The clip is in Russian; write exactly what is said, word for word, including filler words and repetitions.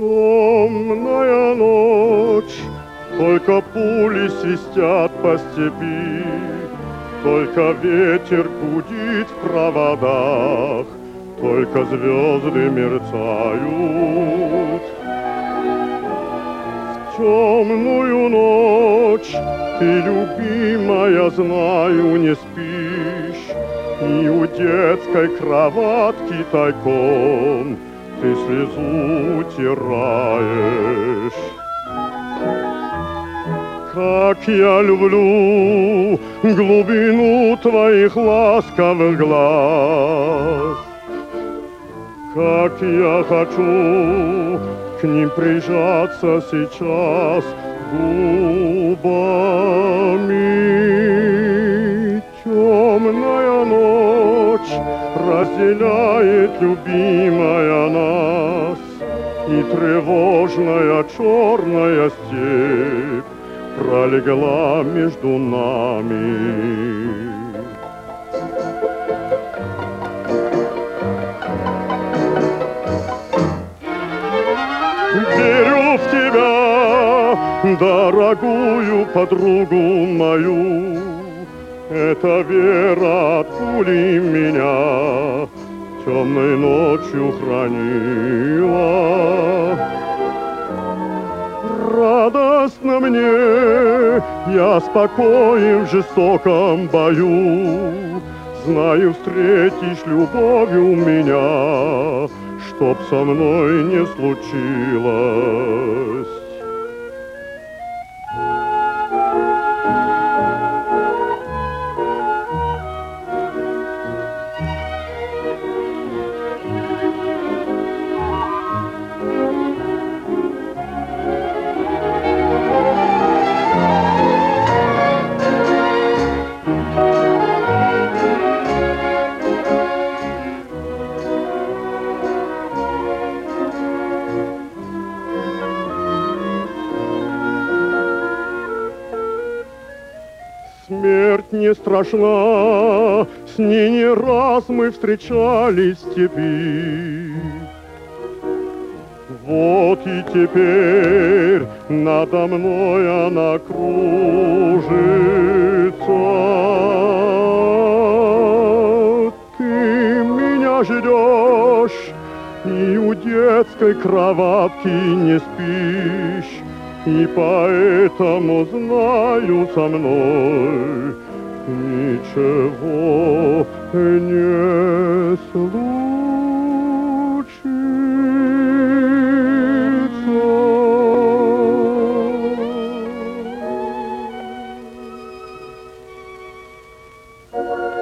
Темная ночь, только пули свистят по степи, только ветер гудит в проводах, только звезды мерцают. В темную ночь ты, любимая, знаю, не спишь, и у детской кроватки тайком ты слезу утираешь. Как я люблю глубину твоих ласковых глаз, как я хочу к ним прижаться сейчас губами. Темная ночь разделяет, любимая, нас, и тревожная черная степь пролегла между нами. Верю в тебя, дорогую подругу мою, эта вера от пули меня темной ночью хранила. Радостно мне, я спокоен в жестоком бою, знаю, встретишь любовью меня, чтоб со мной не случилось. Смерть не страшна, с ней не раз мы встречались в степи. Вот и теперь надо мной она кружится. Ты меня ждешь, и у детской кроватки не спишь, и поэтому знаю, со мной ничего не случится.